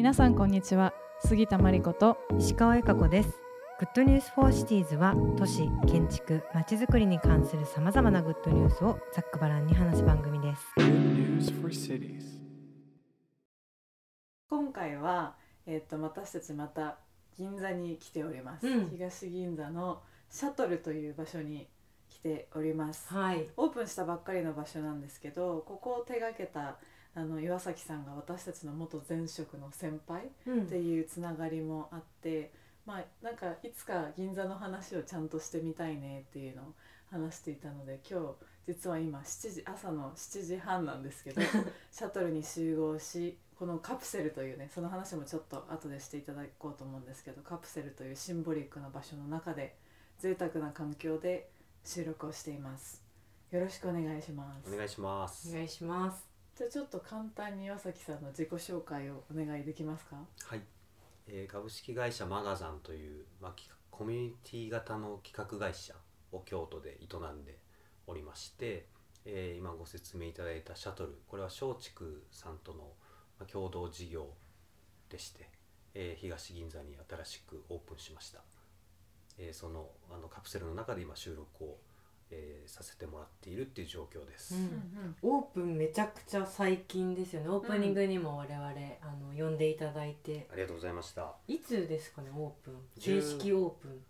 皆さんこんにちは。杉田真理子と石川恵香子です。グッドニュースフォーシティーズは都市、建築、まちづくりに関するさまざまなグッドニュースをざっくばらんに話す番組です。 今回は、私たちまた銀座に来ております、東銀座のシャトルという場所に来ております、オープンしたばっかりの場所なんですけど、ここを手掛けた岩崎さんが私たちの元前職の先輩っていうつながりもあって、なんかいつか銀座の話をちゃんとしてみたいねっていうのを話していたので、今日実は今朝の7時半なんですけどシャトルに集合し、このカプセルというね、その話もちょっと後でしていただこうと思うんですけど、カプセルというシンボリックな場所の中で贅沢な環境で収録をしています。よろしくお願いします。 お願いします。 お願いします。 じゃあちょっと簡単に岩崎さんの自己紹介をお願いできますか？ はい、株式会社マガザンという、コミュニティ型の企画会社を京都で営んでおりまして、今ご説明いただいたシャトル、これは松竹さんとの共同事業でして、東銀座に新しくオープンしました。そのカプセルの中で今収録をさせてもらっているっていう状況です、 オープンめちゃくちゃ最近ですよね。オープニングにも我々、呼んでいただいてありがとうございました。 いつですかね、オープン正式オープン。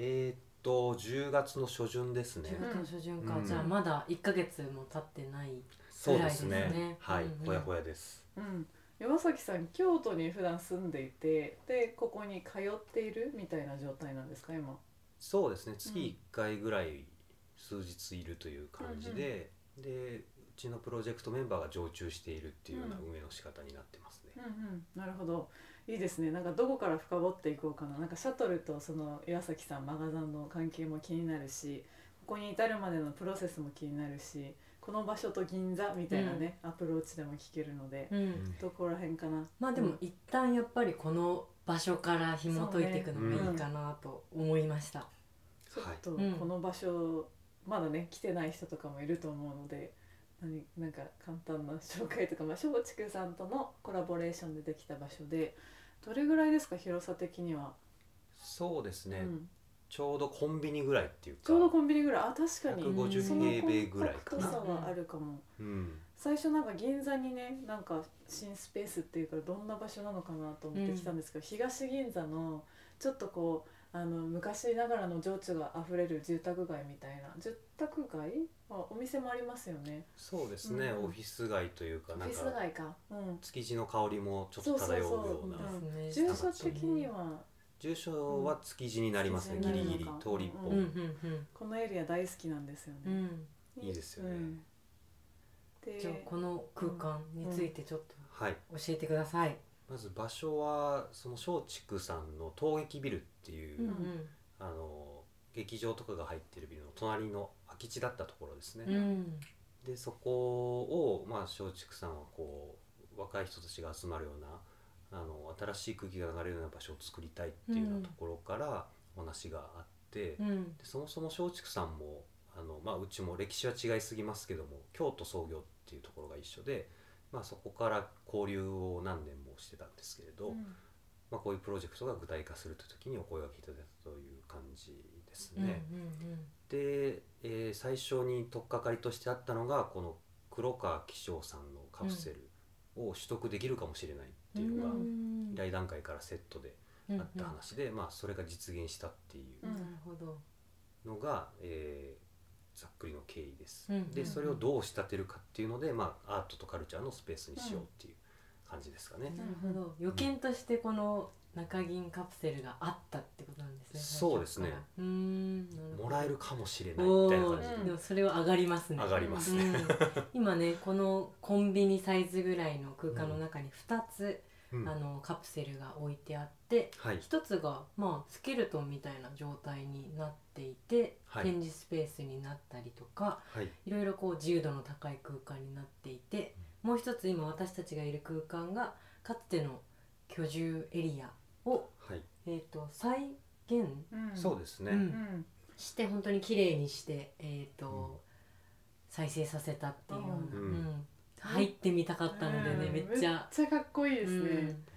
10月の初旬ですね。 10月の初旬か、じゃあまだ1ヶ月も経ってないぐらいですね。はい、ほやほやです。 岩崎さん、京都に普段住んでいて、でここに通っているみたいな状態なんですか今？ そうですね、月1回ぐらい数日いるという感じで、でうちのプロジェクトメンバーが常駐しているっていうような運営の仕方になってますね。 なるほど、いいですね。なんかどこから深掘っていこうかな。なんかシャトルとその岩崎さんマガザンの関係も気になるし、ここに至るまでのプロセスも気になるし、この場所と銀座みたいなね、アプローチでも聞けるので、どこら辺かな。 でも一旦やっぱりこの場所から紐解いていくのがいいかなと思いました。 ちょっとこの場所、まだね来てない人とかもいると思うので、なんか簡単な紹介とか、松竹さんとのコラボレーションでできた場所で、どれぐらいですか広さ的には？ そうですね、ちょうどコンビニぐらいっていうか、 ちょうどコンビニぐらい、確かに 150平米ぐらいかな。 そのコンパクトさはあるかも、最初なんか銀座にね、なんか新スペースっていうからどんな場所なのかなと思ってきたんですけど、東銀座のちょっとこう昔ながらの情緒があふれる住宅街みたいな。住宅街、お店もありますよね。 そうですね、オフィス街というか、なんかオフィス街か、 築地の香りもちょっと漂うような。 住所的には住所は築地になりますね、ギリギリ通り一本、 このエリア大好きなんですよね、 いいですよね、 でじゃあこの空間についてちょっと教えてください。 まず場所はその松竹さんの東劇ビルっていう、劇場とかが入ってるビルの隣の空き地だったところですね、でそこを、松竹さんはこう若い人たちが集まるような新しい空気が流れるような場所を作りたいっていうようなところからお話があって、でそもそも松竹さんもうちも歴史は違いすぎますけども京都創業っていうところが一緒で、そこから交流を何年もしてたんですけれど、こういうプロジェクトが具体化するという時にお声がけいただいたという感じですね。で、最初に取っかかりとしてあったのがこの黒川紀章さんのカプセルを取得できるかもしれないっていうのが依頼段階からセットであった話で、それが実現したっていうのが、ざっくりの経緯です、でそれをどう仕立てるかっていうので、アートとカルチャーのスペースにしようっていう感じですかね。 なるほど、予見としてこの中銀カプセルがあったってことなんですね。 そうですね、もらえるかもしれないみたいな感じで、 でもそれは上がりますね。 上がりますね、 今ねこのコンビニサイズぐらいの空間の中に2つ、カプセルが置いてあって、1つがスケルトンみたいな状態になっていて、展示スペースになったりとか、いろいろこう自由度の高い空間になっていて、もう一つ今私たちがいる空間がかつての居住エリアを、再現、 そうですね、 して本当に綺麗にして、再生させたっていうような、入ってみたかったのでね、めっちゃかっこいいですね、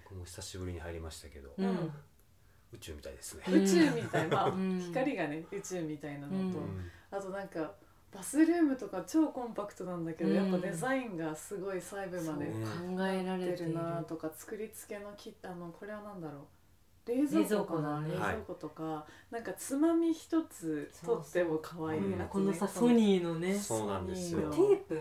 もう久しぶりに入りましたけど、宇宙みたいですね。 宇宙みたいな、光がね宇宙みたいなのと、あとなんかバスルームとか超コンパクトなんだけど、やっぱデザインがすごい細部まで考えられてるなとか、作り付けのこれはなんだろう、冷蔵庫かな、冷蔵庫とか、なんかつまみ一つ取っても可愛いやつ、 このさソニーのね、 そうなんですよ。 テ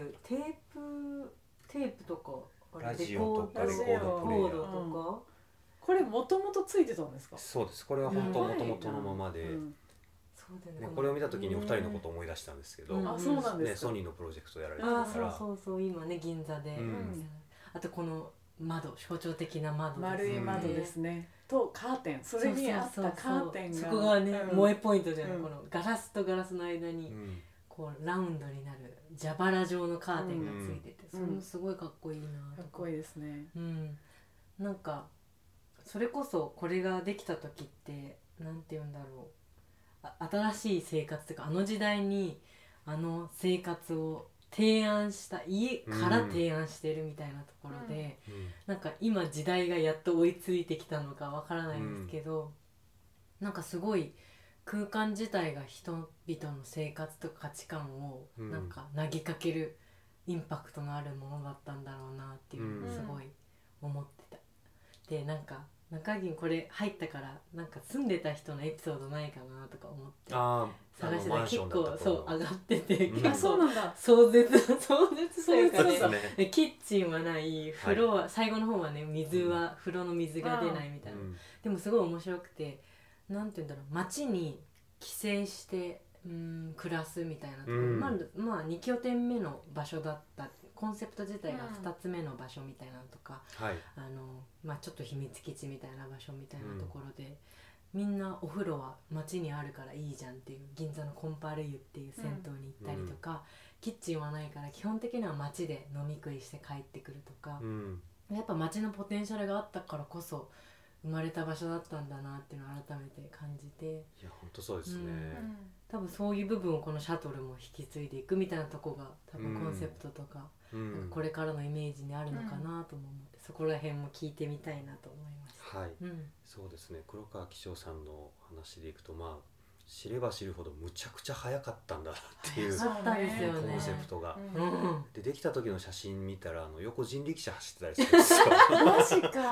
ープとかラジオとかレコードプレイヤーとか、 これもともとついてたんですか？ そうです。これは本当もともとのままで、これを見た時にお二人のことを思い出したんですけど、 そうなんですか。 ソニーのプロジェクトやられてたから、 そう今ね銀座で、あとこの窓、象徴的な窓、 丸い窓ですね、とカーテン、それにあったカーテンが、 そこがね萌えポイントじゃない、このガラスとガラスの間にこうラウンドになる蛇腹状のカーテンがついてて、それもすごいかっこいいなとか。 かっこいいですね。 なんかそれこそこれができた時ってなんて言うんだろう、新しい生活というか、あの時代にあの生活を提案した家から提案してるみたいなところで、なんか今時代がやっと追いついてきたのかわからないんですけど、なんかすごい空間自体が人々の生活とか価値観をなんか投げかけるインパクトのあるものだったんだろうなっていうのをすごい思ってた。でなんか中銀これ入ったからなんか住んでた人のエピソードないかなとか思って探してたら結構そう上がってて、 そうなんだ、 壮絶というかね、キッチンはない、風呂は最後の方はね水は、風呂の水が出ないみたいな、でもすごい面白くて、なんて言うんだろう、街に帰省して暮らすみたいなところ、まあ2拠点目の場所だった、コンセプト自体が2つ目の場所みたいなのとか、ちょっと秘密基地みたいな場所みたいなところで、みんなお風呂は街にあるからいいじゃんっていう、銀座のコンパル湯っていう銭湯に行ったりとか、キッチンはないから基本的には街で飲み食いして帰ってくるとか、やっぱ街のポテンシャルがあったからこそ生まれた場所だったんだなっていうのを改めて感じて、 いや本当そうですね、 多分そういう部分をこのシャトルも引き継いでいくみたいなとこが多分コンセプトとか、なんかこれからのイメージにあるのかなとも思って、そこら辺も聞いてみたいなと思いました。 そうですね、黒川紀章さんの話でいくと、知れば知るほどむちゃくちゃ早かったんだなっていうコンセプトが、できた時の写真見たら横人力車走ってたりするんですよ。 マジか。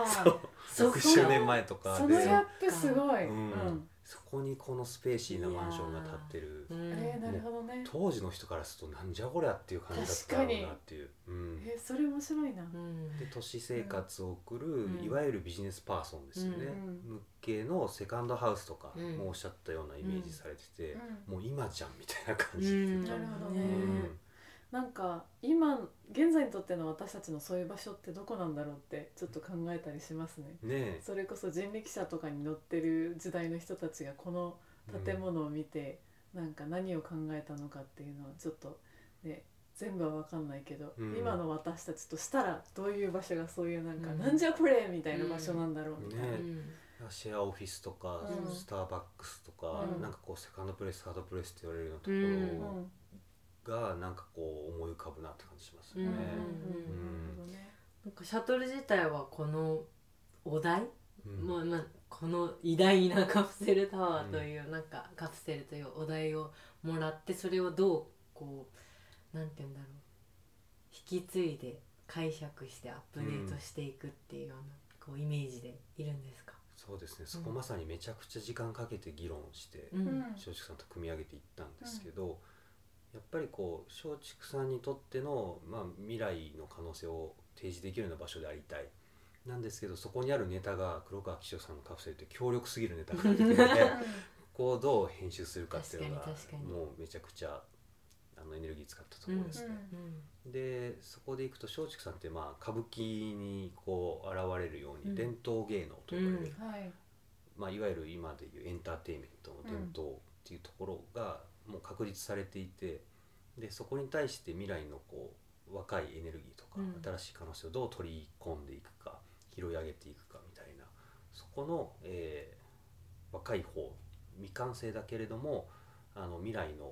6周年前とかで、 そのギャップすごい。 そこにこのスペーシーなマンションが建ってる、 なるほどね。 当時の人からするとなんじゃこりゃっていう感じだったろうなっていう、 それ面白いな。 で都市生活を送る、いわゆるビジネスパーソンですよね、向けのセカンドハウスとかもおっしゃったようなイメージされてて、もう今じゃんみたいな感じっていうか、 なるほどね。なんか今現在にとっての私たちのそういう場所ってどこなんだろうってちょっと考えたりしますね。それこそ人力車とかに乗ってる時代の人たちがこの建物を見て、なんか何を考えたのかっていうのはちょっとね全部は分かんないけど、今の私たちとしたらどういう場所がそういうなんじゃこれみたいな場所なんだろうみたいな。 シェアオフィスとか、スターバックスとか、なんかこうセカンドプレイス、サードプレイスって言われるようなところがなんかこう思い浮かぶなって感じしますよね。 なんかシャトル自体はこのお題、この偉大なカプセルタワーという、なんかカプセルというお題をもらって、それをどうこうなんていうんだろう、引き継いで解釈してアップデートしていくっていうようなこうイメージでいるんですか？ そうですね、そこまさにめちゃくちゃ時間かけて議論して松竹さんと組み上げていったんですけど、やっぱりこう松竹さんにとっての、未来の可能性を提示できるような場所でありたいなんですけど、そこにあるネタが黒川紀章さんのカプセルって強力すぎるネタがあるのでこうどう編集するかっていうのがもうめちゃくちゃエネルギー使ったところですね。でそこでいくと松竹さんって歌舞伎にこう現れるように伝統芸能と呼ばれる、いわゆる今でいうエンターテインメントの伝統っていうところがもう確立されていて、でそこに対して未来のこう若いエネルギーとか、新しい可能性をどう取り込んでいくか拾い上げていくかみたいな、そこの、若い方未完成だけれども未来の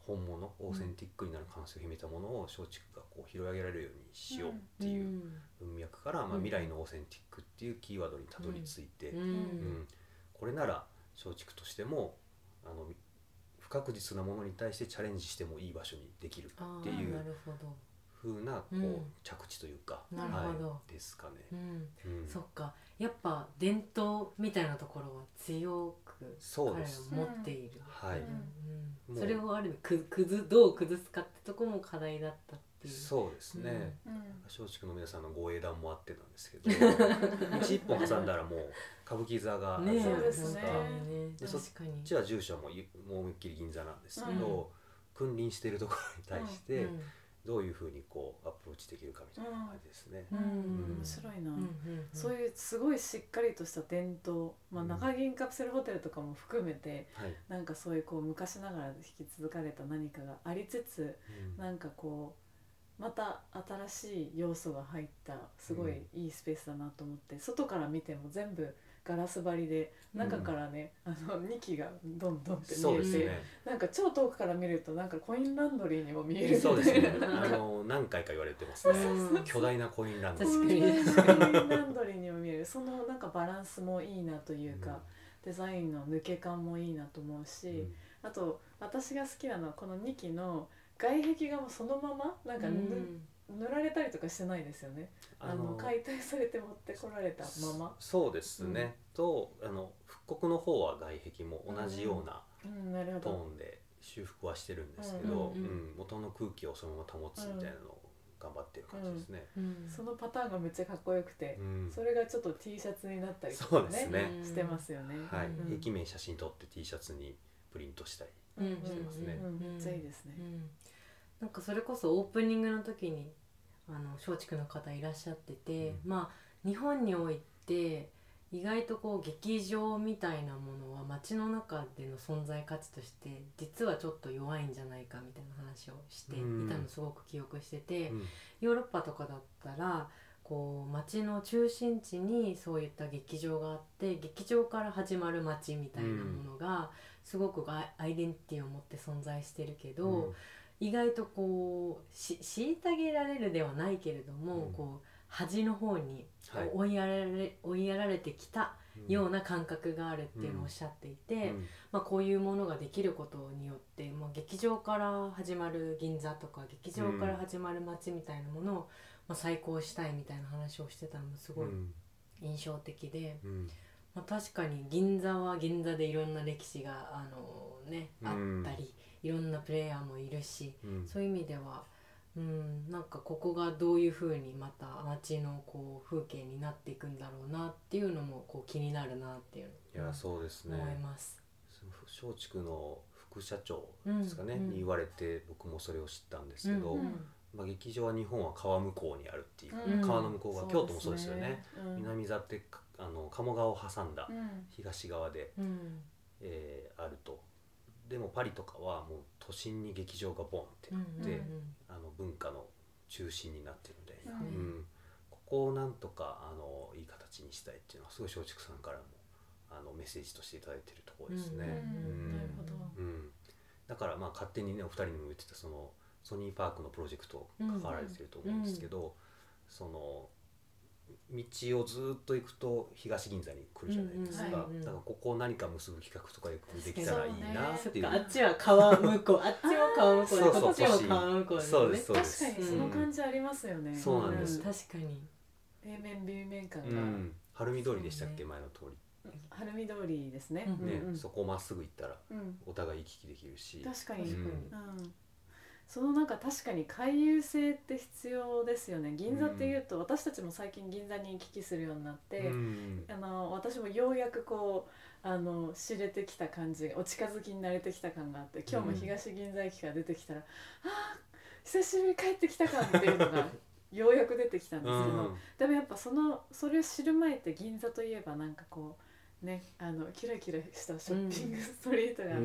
本物オーセンティックになる可能性を秘めたものを松竹がこう拾い上げられるようにしようっていう文脈から、未来のオーセンティックっていうキーワードにたどり着いて、これなら松竹としても不確実なものに対してチャレンジしてもいい場所にできるっていう風なこう着地というか、ですかね。 そっか、やっぱ伝統みたいなところは強く彼ら持っている。それをある意味どう崩すかってとこも課題だったっていう。 そうですね。松竹の皆さんのご英断もあってなんですけど、道一本挟んだらもう歌舞伎座があるじゃないですか。でそっちは住所も思いっきり銀座なんですけど、君臨しているところに対してどういうふうにこうアプローチできるかみたいな感じですね。 面白いな。そういうすごいしっかりとした伝統、中銀カプセルホテルとかも含めて、なんかそういうこう昔ながら引き継がれた何かがありつつ、なんかこうまた新しい要素が入ったすごいいいスペースだなと思って、外から見ても全部ガラス張りで中からね、2機がどんどんって見えて、なんか超遠くから見るとなんかコインランドリーにも見えるみたいな。 そうですね。何回か言われてますね。巨大なコインランドリー。 コインランドリーにも見える。そのなんかバランスもいいなというか、デザインの抜け感もいいなと思うし、あと私が好きなのはこの2機の外壁がもうそのままなんか塗られたりとかしてないですよね。解体されて持ってこられたまま。 そうですね。と復刻の方は外壁も同じようなトーンで修復はしてるんですけど、元の空気をそのまま保つみたいなのを頑張ってる感じですね。 そのパターンがめっちゃかっこよくて、それがちょっと T シャツになったりとかねしてますよね。 壁面写真撮って T シャツにプリントしたりしてますね。 めっちゃいいですね。 なんかそれこそオープニングの時に松竹の方いらっしゃってて、日本において意外とこう劇場みたいなものは街の中での存在価値として実はちょっと弱いんじゃないかみたいな話をしていたのすごく記憶してて、ヨーロッパとかだったらこう街の中心地にそういった劇場があって、劇場から始まる街みたいなものがすごくアイデンティティを持って存在してるけど、意外とこう虐げられるではないけれども、こう端の方に追いやられてきたような感覚があるっていうのをおっしゃっていて、こういうものができることによって、劇場から始まる銀座とか劇場から始まる街みたいなものを、再考したいみたいな話をしてたのもすごい印象的で、確かに銀座は銀座でいろんな歴史があったり、いろんなプレイヤーもいるし、そういう意味ではなんかここがどういう風にまた街のこう風景になっていくんだろうなっていうのもこう気になるなっていうのをそうですね、 思います。 松竹の副社長ですかね、に言われて僕もそれを知ったんですけど、劇場は日本は川向こうにあるっていう、川の向こうが京都もそうですよね。南座って鴨川を挟んだ東側で、あると。でもパリとかはもう都心に劇場がボンってなって、文化の中心になってるみたいな、ここをなんとかいい形にしたいっていうのはすごい松竹さんからもメッセージとしていただいているところですね。 なるほど。 だから勝手にねお二人にも言ってたそのソニーパークのプロジェクト関わられてると思うんですけど、その道をずっと行くと東銀座に来るじゃないですか。だからここを何か結ぶ企画とかよくできたらいいなっていう。 あっちは川向こう、あっちも川向こうで、こっちも川向こうですね。 そうですそうです。 確かにその感じありますよね。 そうなんです。 確かに。 平面 B 面感が。 晴海通りでしたっけ、前の通り。 晴海通りですね。 そこをまっすぐ行ったらお互い行き来できるし。 確かに。そのなんか確かに回遊性って必要ですよね。銀座っていうと、私たちも最近銀座に行き来するようになって、私もようやくこう知れてきた感じ、お近づきに慣れてきた感があって、今日も東銀座駅から出てきたら、久しぶりに帰ってきた感っていうのがようやく出てきたんですけど、でもやっぱそれを知る前って銀座といえばなんかこうね、キラキラしたショッピングストリートがあって、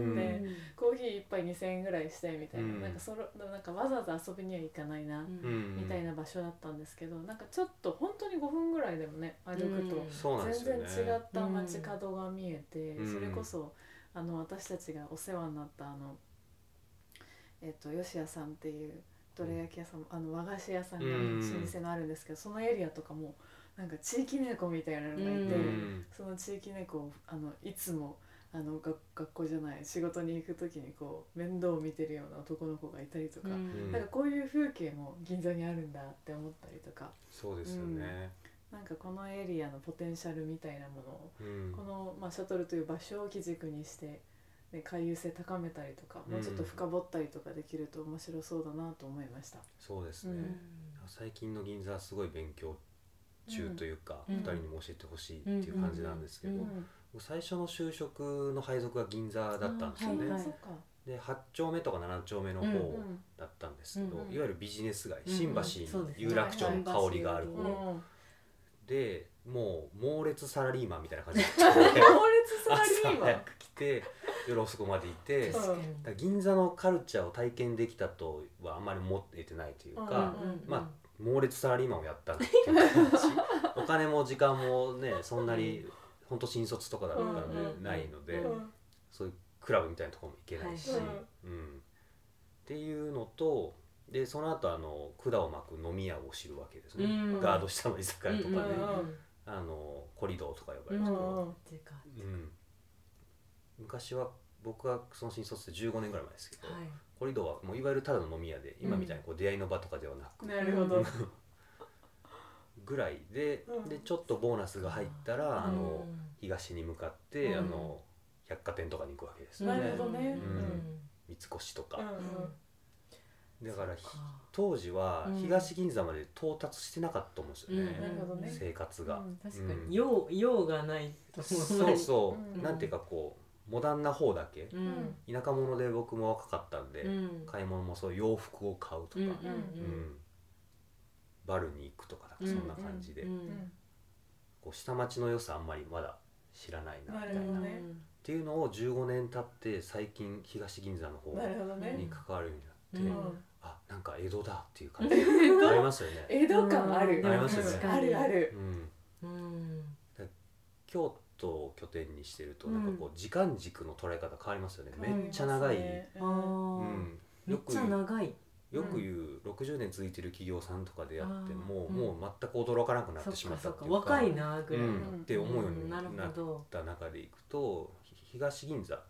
コーヒー1杯2000円ぐらいしてみたいな、なんかわざわざ遊びには行かないな、みたいな場所だったんですけど、なんかちょっと本当に5分ぐらいでもね歩くと全然違った街角が見えて、それこそ私たちがお世話になった吉谷さんっていうどら焼き屋さん、和菓子屋さんが、ね、老舗のあるんですけど、そのエリアとかもなんか地域猫みたいなのがいて、その地域猫をいつも学校じゃない仕事に行く時にこう面倒を見てるような男の子がいたりとか、なんかこういう風景も銀座にあるんだって思ったりとか。 そうですよね、 なんかこのエリアのポテンシャルみたいなものを、この、シャトルという場所を基軸にして、ね、回遊性高めたりとか、もうちょっと深掘ったりとかできると面白そうだなと思いました。 そうですね、最近の銀座はすごい勉強中というか、2人にも教えてほしいっていう感じなんですけど、最初の就職の配属が銀座だったんですよね。で8丁目とか7丁目の方だったんですけど、いわゆるビジネス街、新橋に有楽町の香りがある方で、もう猛烈サラリーマンみたいな感じで猛烈サラリーマン、 朝早く来て夜遅くまでいて、だ銀座のカルチャーを体験できたとはあんまり思えてないというか、猛烈サラリーマンをやったっていう感じお金も時間もねそんなに本当新卒とかだったのでないので、そういうクラブみたいなところも行けないし、っていうのと、でその後管を巻く飲み屋を知るわけですね、ガード下の居酒屋とかで、コリドーとか呼ばれるところ、昔は僕がその新卒で15年ぐらい前ですけど、コリドーはもういわゆるただの飲み屋で、今みたいにこう出会いの場とかではなく、 なるほどぐらいで、ちょっとボーナスが入ったら東に向かって百貨店とかに行くわけですよね。 なるほどね、 三越とか、だから当時は東銀座まで到達してなかったと思うんですよね、生活が。 確かに用がないと思う。 そうそう、なんていうかこうモダンな方だけ、田舎者で僕も若かったんで、買い物もそういう洋服を買うとか、バルに行くとかそんな感じで、こう下町の良さあんまりまだ知らないなみたいな、っていうのを15年経って最近東銀座の方に関わるようになって、なんか江戸だっていう感じありますよね。 江戸感ある。 ありますよね。 あるある。 京都を拠点にしてるとなんかこう時間軸の捉え方変わりますよね。めっちゃ長い。 めっちゃ長い。 よく言う60年続いてる企業さんとかでやってももう全く驚かなくなってしまったっていうか、 若いなぐらいって思うようになった中でいくと、東銀座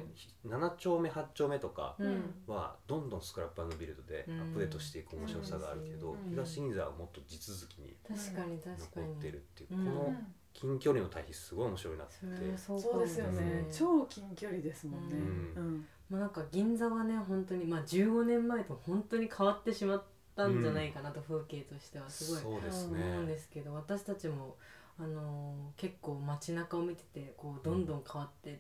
7丁目8丁目とかはどんどんスクラップ&ビルドでアップデートしていく面白さがあるけど、東銀座はもっと地続きに残ってるっていう、この近距離の対比すごい面白いなって。 そうですよね、超近距離ですもんね。 なんか銀座はね本当に15年前と本当に変わってしまったんじゃないかなと、風景としてはすごい思うんですけど、私たちも結構街中を見ててこうどんどん変わってって、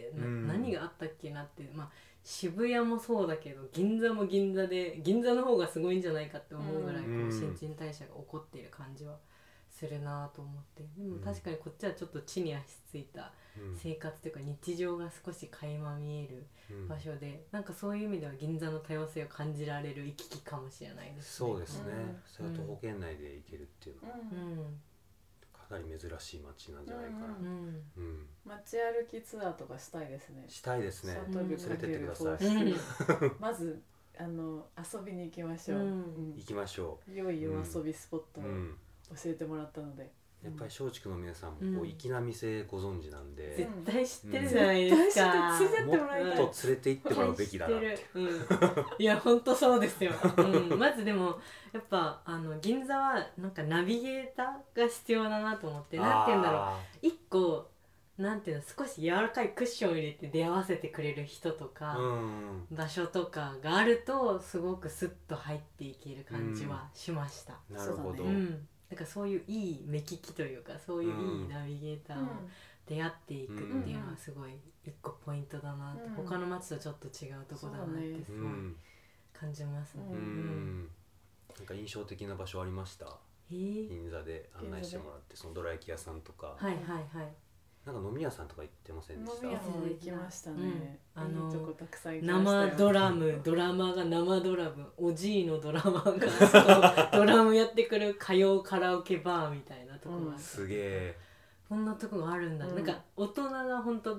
何があったっけなって、渋谷もそうだけど銀座も銀座で銀座の方がすごいんじゃないかって思うぐらいこう新陳代謝が起こっている感じはするなと思って、でも確かにこっちはちょっと地に足ついた生活というか日常が少し垣間見える場所で、なんかそういう意味では銀座の多様性を感じられる行き来かもしれないですね。 そうですね、それと徒歩圏内で行けるっていうのは、かなり珍しい街なんじゃないかな。 街歩きツアーとかしたいですね。 したいですね。連れてってください。 まず遊びに行きましょう。 行きましょう。良いお遊びスポットを教えてもらったので。 やっぱり松竹の皆さんもこう粋な店ご存知なんで、 絶対知ってるじゃないですか。 もっと連れて行ってもらうべきだなって。 いや本当そうですよ。まずでもやっぱ銀座はなんかナビゲーターが必要だなと思って、なんて言うんだろう、一個なんていうの少し柔らかいクッションを入れて出会わせてくれる人とか、場所とかがあるとすごくスッと入っていける感じはしました。 なるほど。 なんかそういういい目利きというかそういういいナビゲーターを出会っていくっていうのはすごい一個ポイントだなって、他の街とちょっと違うとこだなってすごい感じますね。 なんか印象的な場所ありました？銀座で案内してもらって、そのどら焼き屋さんとか、なんか飲み屋さんとか行ってませんでした？ 飲み屋さん行きましたね。いいとこたくさん行きましたよ。生ドラム、ドラマが生ドラム、おじいのドラマがドラムやってくる歌謡カラオケバーみたいなとこがあって、 すげえ。 こんなとこがあるんだ。なんか大人が本当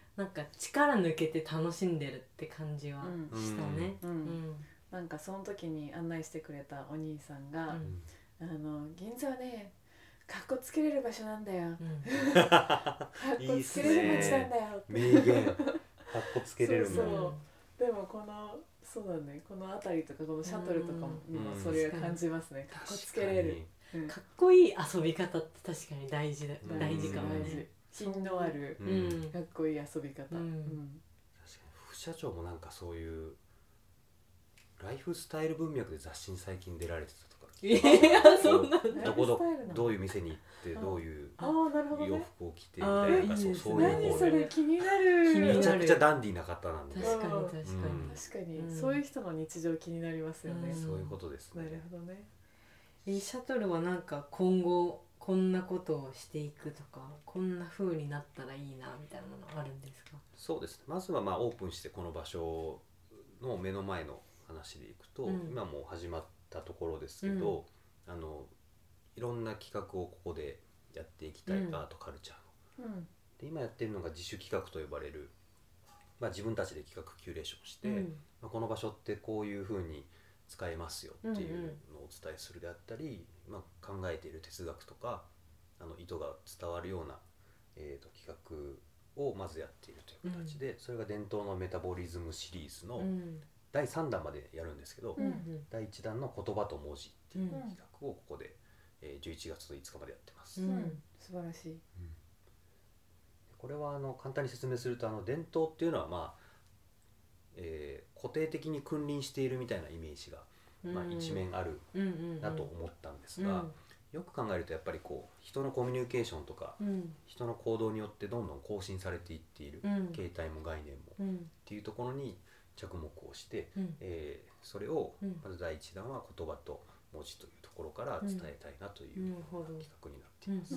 なんか力抜けて楽しんでるって感じはしたね。 なんかその時に案内してくれたお兄さんが、銀座はねかっこつけれる場所なんだよ、かっこつけれる街なんだよ名言かっこつけれるそうそうでもそうだね、この辺りとかこのシャトルとかにもそれを感じますね、かっこつけれる、 かっこいい遊び方って確かに大事かもね。 品のあるかっこいい遊び方、確かに副社長もなんかそういうライフスタイル文脈で雑誌に最近出られてたとか、 そんなどういう店に行ってどういう洋服を着てみたいな、そういうそれ気になる、 めちゃくちゃダンディーな方なんで、 確かにそういう人の日常気になりますよね。 そういうことですね。 なるほどね。 シャトルはなんか今後こんなことをしていくとか、こんな風になったらいいなみたいなものあるんですか？ そうですね、まずはオープンしてこの場所の目の前の話でいくと、今もう始まったところですけど、いろんな企画をここでやっていきたい、アートカルチャーの、で今やってるのが自主企画と呼ばれる、自分たちで企画キュレーションして、この場所ってこういう風に使えますよっていうのをお伝えするであったり、考えている哲学とか意図が伝わるような、企画をまずやっているという形で、それが伝統のメタボリズムシリーズの第3弾までやるんですけど、第1弾の言葉と文字っていう企画をここで、11月の5日までやってます。 素晴らしい。 これは簡単に説明すると伝統っていうのは固定的に君臨しているみたいなイメージが、一面あるなと思ったんですが、よく考えるとやっぱり人のコミュニケーションとか、人の行動によってどんどん更新されていっている、形態も概念も、っていうところに着目をして、それをまず第一弾は言葉と文字というところから伝えたいなという企画になっています。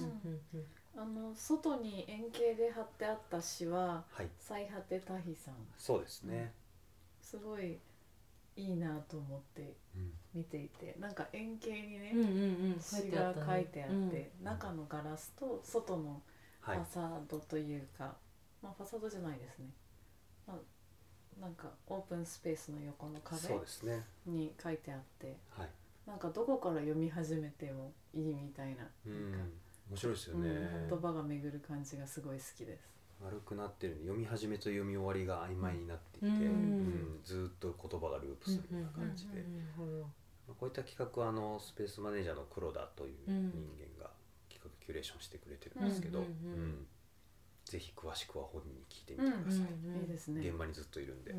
外に円形で貼ってあった詩は、最果てタヒさん。 そうですね。 すごいいいなと思って見ていて、なんか円形にね、詩が書いてあって、中のガラスと外のファサードというか、ファサードじゃないですね、なんかオープンスペースの横の壁に書いてあって、なんかどこから読み始めてもいいみたいな、 面白いですよね。 言葉が巡る感じがすごい好きです。 丸くなってるんで、読み始めと読み終わりが曖昧になっていて、ずっと言葉がループするような感じで、こういった企画はスペースマネージャーの黒田という人間が企画キュレーションしてくれてるんですけど、ぜひ詳しくは本人に聞いてみてください。 いいですね。 現場にずっといるんで。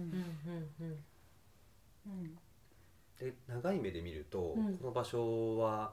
で、長い目で見ると、この場所は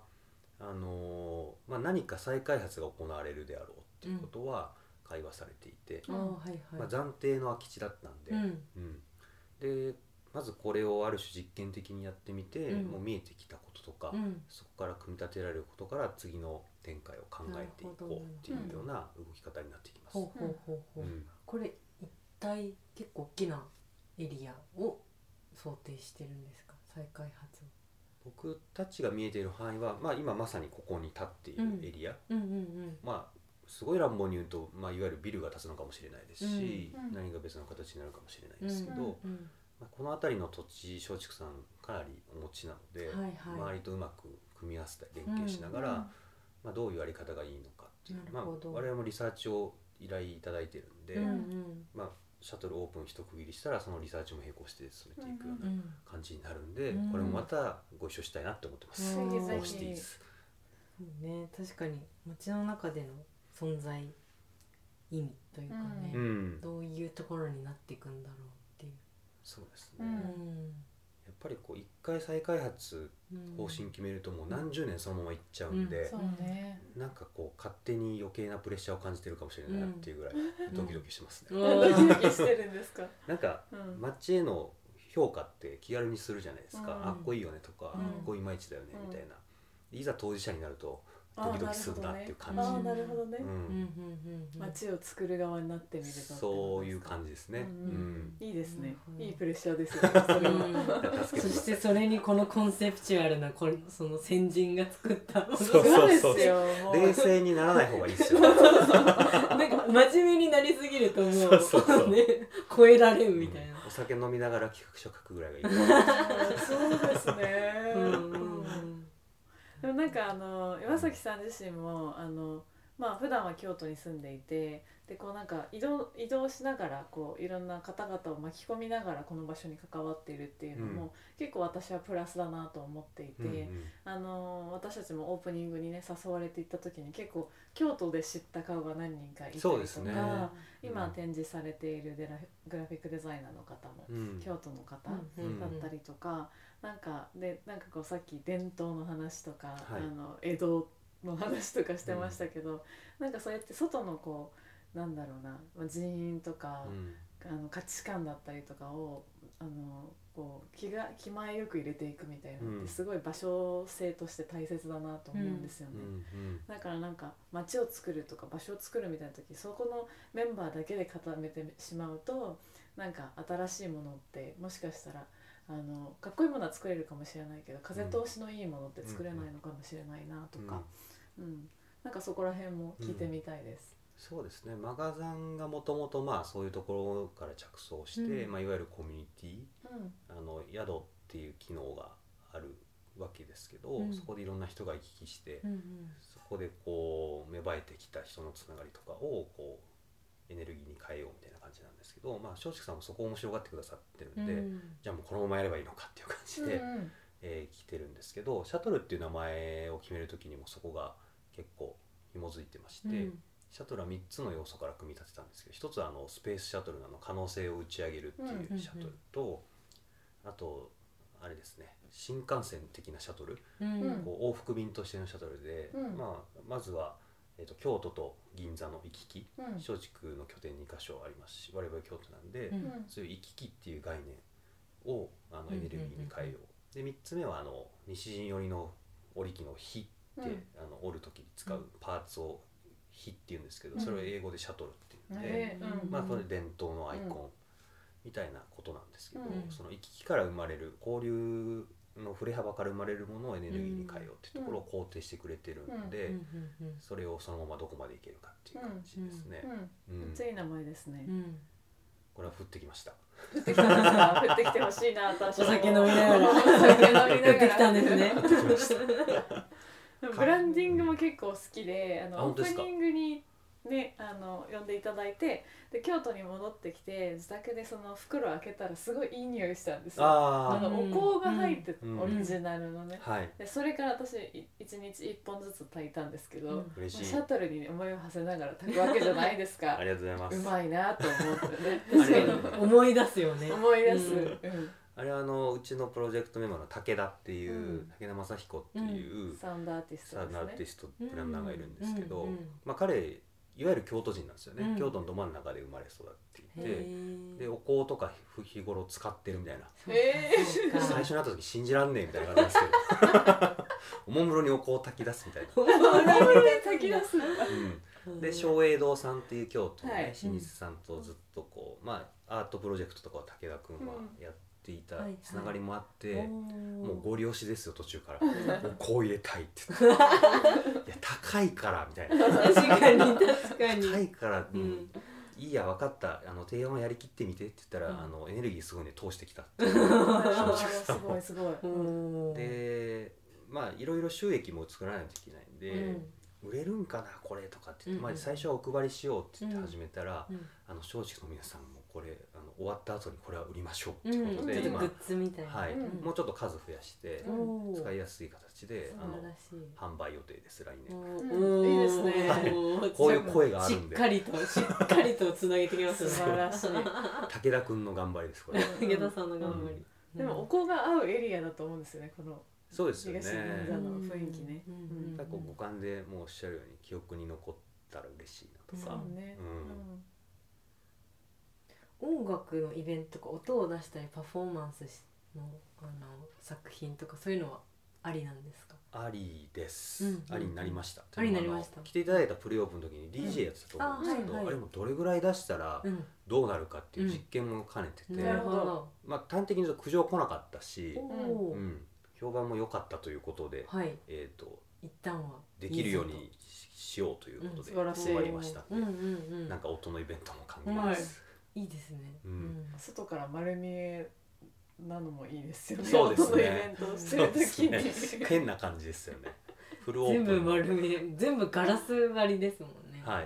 何か再開発が行われるであろうっていうことは会話されていて、暫定の空き地だったんで、でまずこれをある種実験的にやってみて、もう見えてきたこととか、そこから組み立てられることから次の展開を考えていこうっていうような動き方になっていきます。 これ一体結構大きなエリアを想定してるんですか、再開発？ 僕たちが見えている範囲は、今まさにここに立っているエリア、すごい乱暴に言うと、いわゆるビルが建つのかもしれないですし、何が別の形になるかもしれないですけど、この辺りの土地松竹さんかなりお持ちなので、周りとうまく組み合わせたり連携しながら、どういうやり方がいいのかっていう、我々もリサーチを依頼いただいてるんで、シャトルオープン一区切りしたらそのリサーチも並行して進めていくような感じになるんで、これもまたご一緒したいなって思ってます。 確かに街の中での存在意味というかね、どういうところになっていくんだろうっていう。 そうですね、やっぱり一回再開発方針決めるともう何十年そのままいっちゃうんで、なんか勝手に余計なプレッシャーを感じてるかもしれないなっていうぐらいドキドキしますね。 ドキドキしてるんですか？ なんか街への評価って気軽にするじゃないですか。あっこいいよねとか、あっこいまいちだよねみたいな。いざ当事者になるとドキドキするんだっていう感じ。 なるほどね。街を作る側になってみるとそういう感じですね。 いいですね。いいプレッシャーですよね。 そしてそれにこのコンセプチュアルなその先人が作ったそうですよ。 冷静にならない方がいいですよ。 なんか真面目になりすぎるともうね超えられんみたいな。 お酒飲みながら企画書書くぐらいがいい。 そうですね。でもなんか岩崎さん自身も普段は京都に住んでいて、でこうなんか移動しながらこういろんな方々を巻き込みながらこの場所に関わっているっていうのも、結構私はプラスだなと思っていて、私たちもオープニングにね誘われていった時に結構京都で知った顔が何人かいたりとか、今展示されているグラフィックデザイナーの方も京都の方だったりとか、なんかこうさっき伝統の話とか、江戸の話とかしてましたけど、なんかそうやって外のこうなんだろうな人員とか、価値観だったりとかをこう気前よく入れていくみたいなのってすごい場所性として大切だなと思うんですよね。だからなんか街を作るとか場所を作るみたいな時、そこのメンバーだけで固めてしまうと、なんか新しいものってもしかしたらかっこいいものは作れるかもしれないけど、風通しのいいものって作れないのかもしれないなとか、なんかそこら辺も聞いてみたいです。 そうですね。マガザンがもともとそういうところから着想して、いわゆるコミュニティ、宿っていう機能があるわけですけど、そこでいろんな人が行き来して、そこでこう芽生えてきた人のつながりとかをこうエネルギーに変えようみたいな感じなんですけど、松竹さんもそこを面白がってくださってるんで、じゃあもうこのままやればいいのかっていう感じで、来てるんですけど、シャトルっていう名前を決める時にもそこが結構紐づいてまして、シャトルは3つの要素から組み立てたんですけど、一つはスペースシャトルの可能性を打ち上げるっていうシャトルと、あとあれですね、新幹線的なシャトル、こう往復便としてのシャトルで、まずは、京都と銀座の行き来、松竹の拠点2カ所ありますし、我々京都なんで、そういう行き来っていう概念をエネルギーに変えよう。で3つ目は西陣織の織機の火って、織る時に使うパーツを火っていうんですけど、それを英語でシャトルっていうんで、これ伝統のアイコンみたいなことなんですけど、その行き来から生まれる交流の振れ幅から生まれるものをエネルギーに変えようっていうところを肯定してくれてるんで、それをそのままどこまでいけるかっていう感じですね。 めっちゃいい名前ですね。 これは降ってきました。 降ってきたんですか？降ってきてほしいな、私も。 お酒飲みながら。 お酒飲みながら。 降ってきたんですね。 ブランディングも結構好きで、オープニングにね、呼んでいただいて、で京都に戻ってきて自宅でその袋開けたらすごいいい匂いしたんですよ。お香が入ってオリジナルのね、でそれから私1日1本ずつ炊いたんですけど、シャトルに思いを馳せながら炊くわけじゃないですか。 ありがとうございます。 うまいなと思ってね。 確かに思い出すよね。 思い出す。 あれはうちのプロジェクトメンバーの武田っていう、武田正彦っていうサウンドアーティストですね。 サウンドアーティストプランナーがいるんですけど、彼いわゆる京都人なんですよね。京都のど真ん中で生まれ育っていて、でお香とか日頃使ってるみたいな。最初に会った時信じらんねえみたいな感じですけど、おもむろにお香を炊き出すみたいな。 おもむろに炊き出す。 で松栄堂さんっていう京都のね老舗さんとずっとこうアートプロジェクトとかを武田君はやっていたつながりもあって、もうご利用しですよ途中から。お香入れたいって言って、いや高いからみたいな。 確かに高いから、いいや分かった、提案をやりきってみてって言ったら、エネルギーすごいね通してきたって。 すごいすごい。 でいろいろ収益も作らないといけないんで、売れるんかなこれとかって言って、最初はお配りしようって言って始めたら、松竹の皆さんもこれ終わった後にこれは売りましょうってことで、 今グッズみたいな、 もうちょっと数増やして使いやすい形で販売予定です来年。いいですね。 こういう声があるんでしっかりとつなげてきますね。 素晴らしい。 武田くんの頑張りですこれ。 武田さんの頑張り。 でもお香が合うエリアだと思うんですよね、この。 そうですよね。 東銀座の雰囲気ね。 五感でもうおっしゃるように記憶に残ったら嬉しいなとか。 音楽のイベントとか音を出したりパフォーマンスの作品とかそういうのはありなんですか？ ありです、ありになりました。 ありになりました。 来ていただいたプレオープンの時に DJ やってたと思うんですけど、あれもどれぐらい出したらどうなるかっていう実験も兼ねてて、まあ端的に言うと苦情来なかったし、評判も良かったということで、 一旦はできるようにしようということで終わりました。なんか音のイベントも考えます。 いいですね。 外から丸見えなのもいいですよね。 そうですね。 イベントをしてる時に変な感じですよね。 フルオープン。全部丸見え、全部ガラス張りですもんね。 はい。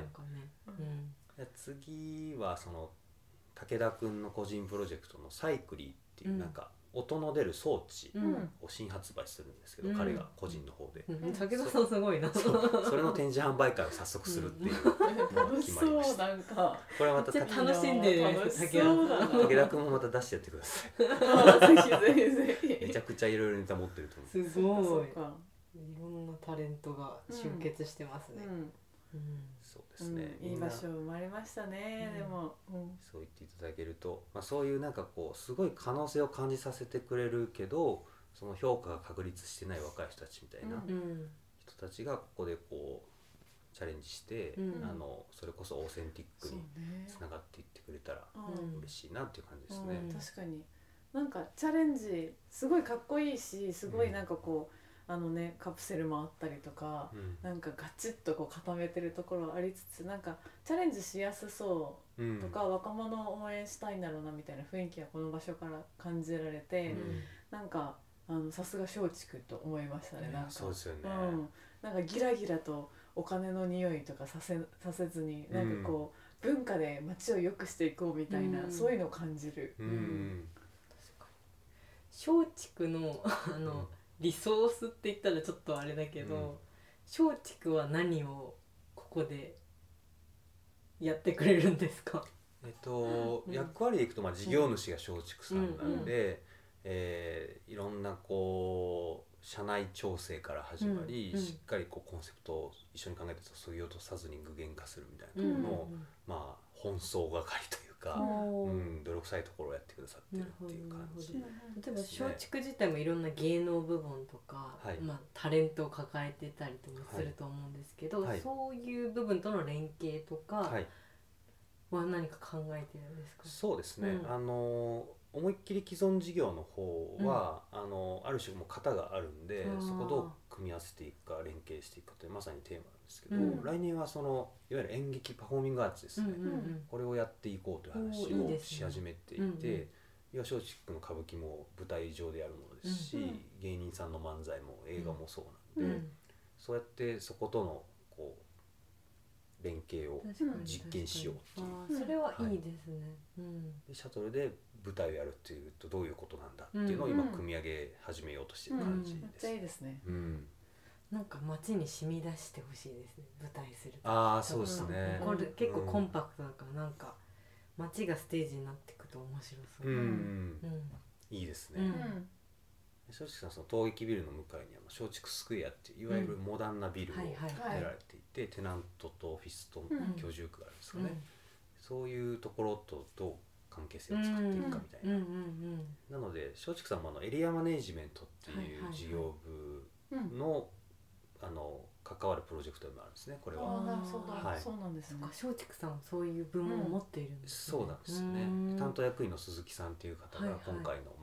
次はその武田くんの個人プロジェクトのサイクリーっていうなんか音の出る装置を新発売するんですけど、彼が個人の方で。 武田さんすごいな。 それの展示販売会を早速するっていうのが決まりました。 なんかこれはまた楽しんでる武田くんもまた出してやってください。ぜひぜひ。 めちゃくちゃいろいろネタ持ってると思う。 すごい。いろんなタレントが集結してますね。 そうですね。 いい場所生まれましたね。でもそう言っていただけると、そういうなんかこうすごい可能性を感じさせてくれるけど、その評価が確立してない若い人たちみたいな人たちがここでこうチャレンジして、それこそオーセンティックにつながっていってくれたら嬉しいなっていう感じですね。 確かになんかチャレンジすごいかっこいいし、すごいなんかこう。カプセルもあったりとか、なんかガチッとこう固めてるところありつつ、なんかチャレンジしやすそうとか、若者を応援したいんだろうなみたいな雰囲気がこの場所から感じられて、なんかさすが松竹と思いましたね。なんかそうですよね。 なんかギラギラとお金の匂いとかさせずに、なんかこう文化で街を良くしていこうみたいな、そういうのを感じる。確かに松竹のリソースって言ったらちょっとあれだけど、松竹は何をここでやってくれるんですか？ 役割でいくと事業主が松竹さんなんで、いろんなこう社内調整から始まり、しっかりこうコンセプトを一緒に考えてそぎ落とさずに具現化するみたいなところの奔走係というか、泥臭いところをやってくださってるっていう感じ、 例えば松竹自体もいろんな芸能部門とか、タレントを抱えてたりとかすると思うんですけど、そういう部分との連携とかは何か考えてるんですか？ そうですね、思いっきり既存事業の方は、ある種もう型があるんで、そこをどう組み合わせていくか連携していくかというまさにテーマなんですけど、来年はそのいわゆる演劇パフォーミングアーツですね、これをやっていこうという話をし始めていて、松竹の歌舞伎も舞台上でやるものですし、芸人さんの漫才も映画もそうなんで、そうやってそことのこう連携を実験しようっていう、 それはいいですね。 でシャトルで舞台をやるっていうとどういうことなんだっていうのを今組み上げ始めようとしている感じです。 めっちゃいいですね。 なんか街に染み出してほしいですね、舞台すると。 そうですね。 これ結構コンパクトだからなんか街がステージになっていくと面白そう。 いいですね。松竹さんその東劇ビルの向かいに松竹スクエアっていういわゆるモダンなビルを建てられていて、テナントとオフィスと居住区があるんですかね。そういうところとどう関係性を作っていくかみたいな。なので松竹さんもエリアマネージメントっていう事業部の関わるプロジェクトでもあるんですね。これは。 そうなんですね。 松竹さんはそういう部門を持っているんですね。そうなんですね。担当役員の鈴木さんっていう方が今回の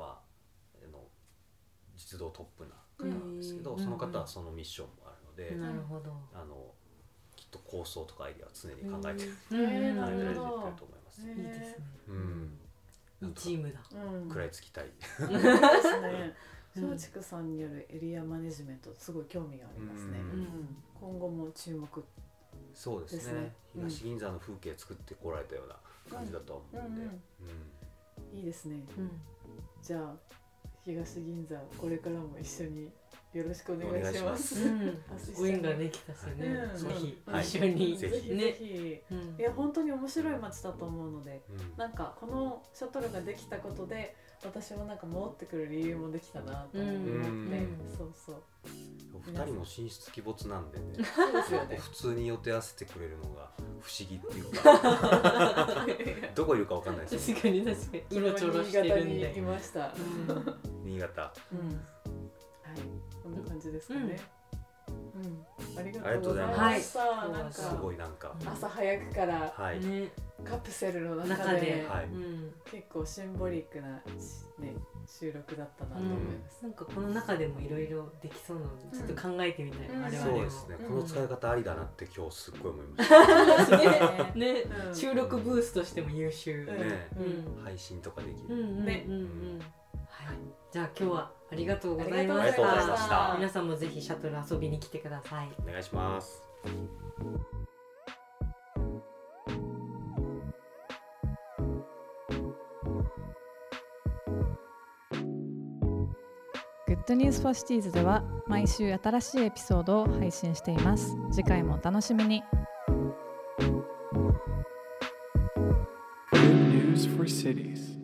実動トップな方なんですけど、その方はそのミッションもあるので、 なるほど。 きっと構想とかアイデアを常に考えてると思います。 いいですね。いいチームだ。 食らいつきたい。 松竹さんによるエリアマネジメントすごい興味がありますね。今後も注目。 そうですね。東銀座の風景作ってこられたような感じだと思うんで、 いいですね。じゃあ東銀座これからも一緒によろしくお願いします。 ご縁ができたしね。ぜひ一緒にぜひ。いや本当に面白い街だと思うので、なんかこのシャトルができたことで私もなんか戻ってくる理由もできたなと思って、そう。 2人も神出鬼没なんでね。そうですよね。普通に予定合わせてくれるのが不思議っていうか、どこいるかわかんないですよね。 確かに。うろちょろしてるんで。 新潟にいました。 新潟。 こんな感じですかね。ありがとうございました。なんかすごいなんか朝早くからカプセルの中で結構シンボリックなね収録だったなと思います。 なんかこの中でもいろいろできそうなのでちょっと考えてみたい。我々もそうですね。この使い方ありだなって今日すっごい思いました。 ね、収録ブースとしても優秀。 配信とかできる。 ね。はい。じゃあ今日はありがとうございました。皆さんもぜひシャトル遊びに来てください。 お願いします。 グッドニュースフォーシティーズでは毎週新しいエピソードを配信しています。次回もお楽しみに。Good News for Cities